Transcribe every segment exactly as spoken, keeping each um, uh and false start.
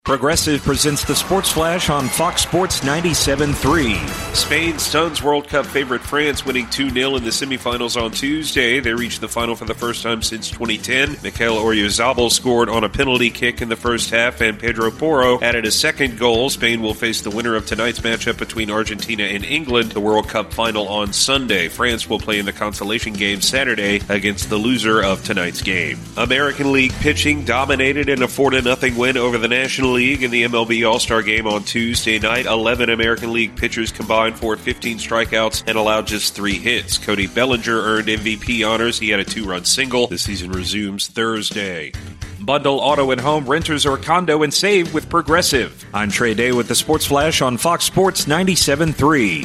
Progressive presents the Sports Flash on Fox Sports ninety-seven point three. Spain stuns World Cup favorite France, winning two nil in the semifinals on Tuesday. They reached the final for the first time since twenty ten. Mikel Oyarzabal scored on a penalty kick in the first half, and Pedro Porro added a second goal. Spain will face the winner of tonight's matchup between Argentina and England, the World Cup final on Sunday. France will play in the consolation game Saturday against the loser of tonight's game. American League pitching dominated in a four to nothing win over the National League in the M L B All-Star Game on Tuesday night. eleven American League pitchers combined for fifteen strikeouts and allowed just three hits. Cody Bellinger earned M V P honors. He had a two-run single. The season resumes Thursday. Bundle auto and home, renters or condo, and save with Progressive. I'm Trey Day with the Sports Flash on Fox Sports ninety-seven point three.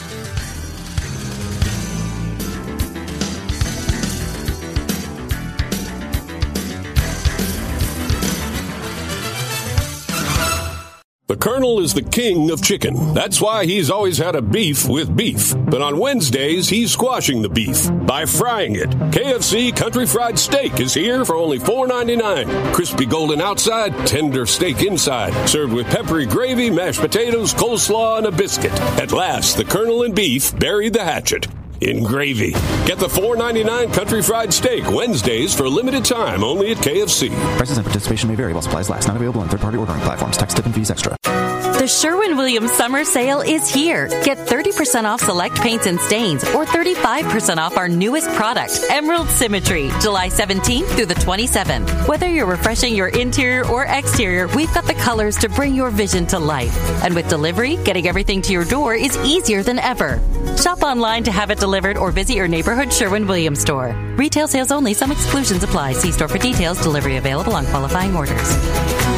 The Colonel is the king of chicken. That's why he's always had a beef with beef. But on Wednesdays, he's squashing the beef by frying it. K F C Country Fried Steak is here for only four ninety-nine. Crispy golden outside, tender steak inside. Served with peppery gravy, mashed potatoes, coleslaw, and a biscuit. At last, the Colonel and beef buried the hatchet in gravy. Get the four ninety-nine Country Fried Steak Wednesdays for a limited time only at K F C. Prices and participation may vary while supplies last. Not available on third-party ordering platforms. Tax, tip, and fees extra. The Sherwin-Williams Summer Sale is here. Get thirty percent off select paints and stains or thirty-five percent off our newest product, Emerald Symmetry, July seventeenth through the twenty-seventh. Whether you're refreshing your interior or exterior, we've got the colors to bring your vision to life. And with delivery, getting everything to your door is easier than ever. Shop online to have it delivered or visit your neighborhood Sherwin-Williams store. Retail sales only. Some exclusions apply. See store for details. Delivery available on qualifying orders.